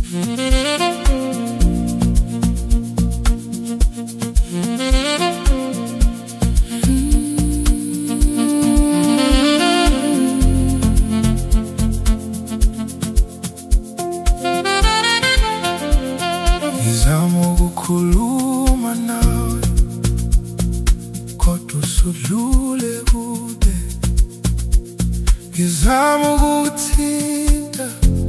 Ngizama ukukhuluma nawe kodwa usudlule kude. Ngizama ukuthinta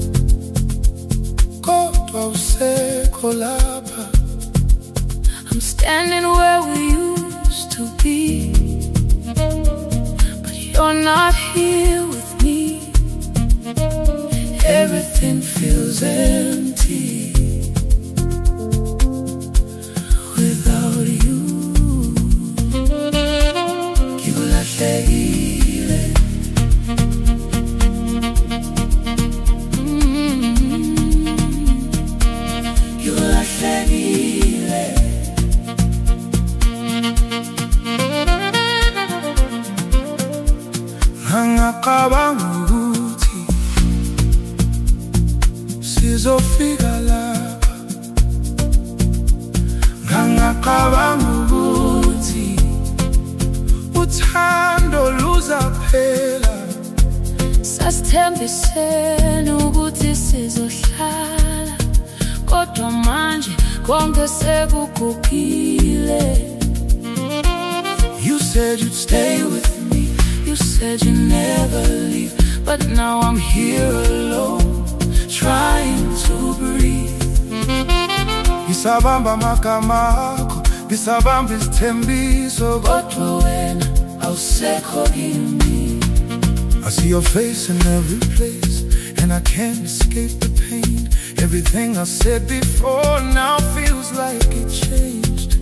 kodwa usekho lapha. I'm standing where we used to be, but you're not here with me. Everything feels empty without you. Ngikulahlekile, ngikulahlekile. Ngangacabanga ukuthi sizofika lapha. Ngangacabanga ukuthi uthando luzaphela. Sasithembisene ukuthi sizohlala, kodwa manje konke sekugugile. You said you'd stay with me, You said you'd never leave, but now I'm here alone, trying to breathe. ngisabamba amagama akho, ngisabamba isithembiso, Kodwa wena awusekho kimi. I see your face in every place, and I can't escape the pain. Everything I said before now feels like it changed.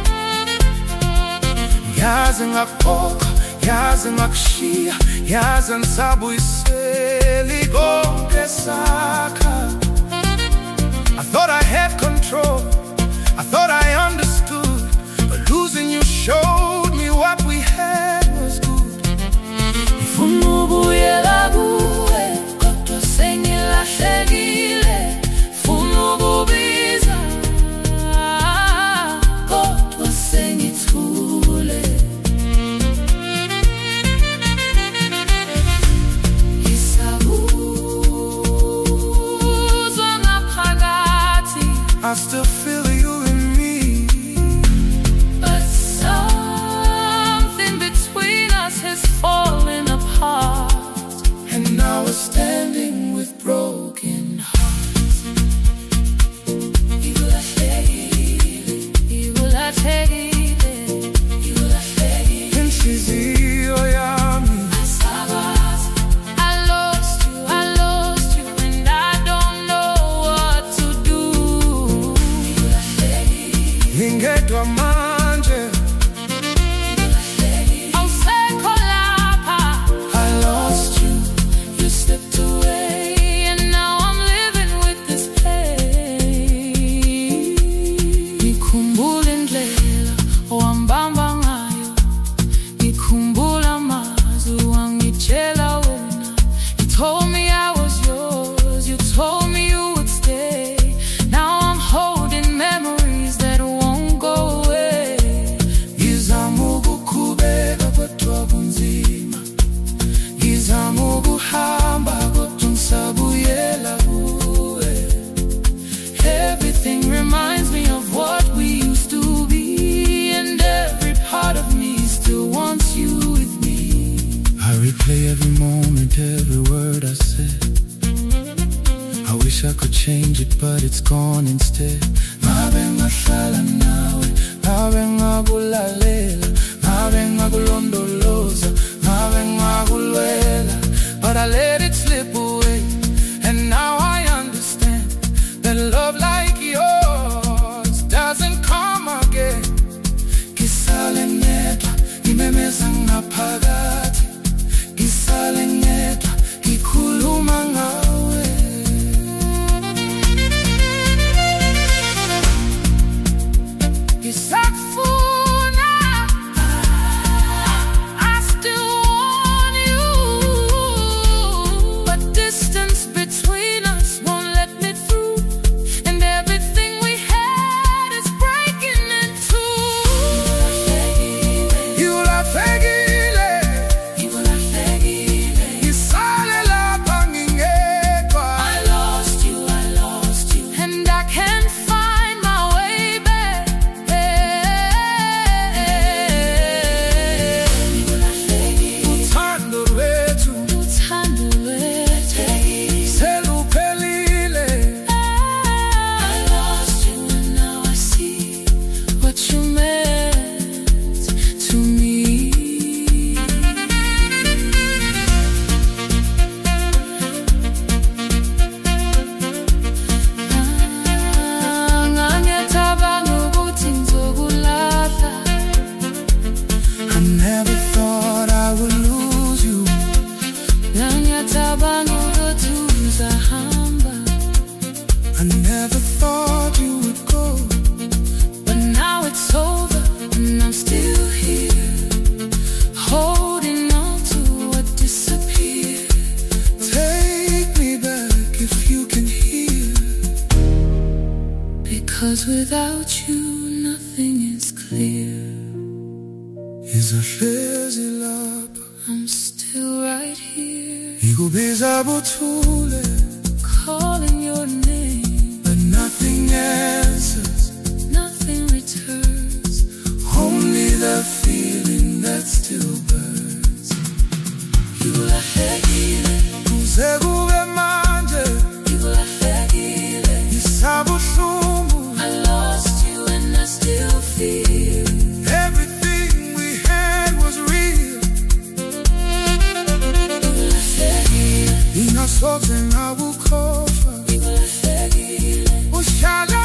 Yazi ngakukhohlwa, yazi ngakushiya, yazi ngisabuyisela konke sakha. I thought I had control, I thought I understood, but losing you showed me what we had was good. Ngifuna ukubuyela kuwe, kodwa sengilahlekile. Ngifuna ukubiza, kodwa sengithule. Ngisabuzwa ngaphakathi, I still feel you in me, but something between us has fallen apart. and now we're standing with broken hearts. Ngikulahlekile, ngikulahlekile, ngikulahlekile. Inhliziyo yami I lost you, and I don't know what to do. ngingedwa manje. Awusekho lapha. I lost you, You slipped away, and now I'm living with this pain. Ngikhumbula indlela owambamba ngayo, ngikhumbula amazwi wangitshela wena. You told me I was yours, you told me you would stay. Now I'm holding memories that won't go away. ngizama ukuqhubeka kodwa kunzima, ngizama ukuhamba kodwa ngisabuyela kuwe. Everything reminds me of what we used to be, and every part of me still wants you with me. I replay every moment, every word I said. I wish I could change it, but it's gone instead. Ngabe ngahlala nawe, ngabe ngakulalela, ngabe ngakulondoloza, ngabe ngakulwela, but I let it slip away. And now I understand that love like yours doesn't come again. Ngisale ngedwa, ngimemeza ngaphakathi, ngisale ngedwa, ngikhuluma ngawe. Ngisakufuna, 'cause without you nothing is clear. Izohlezi lapha, I'm still right here, ngikubiza buthule, calling your name, but nothing answers, nothing returns, only the feeling that still burns. Ngikulahlekile, Kuze kube manje, ngikulahlekile, ngisabuhlungu, I lost you and I still feel. everything we had was real. Ngikulahlekile, Ingasoze ngakukhohlwa, ngikulahlekile, uhlala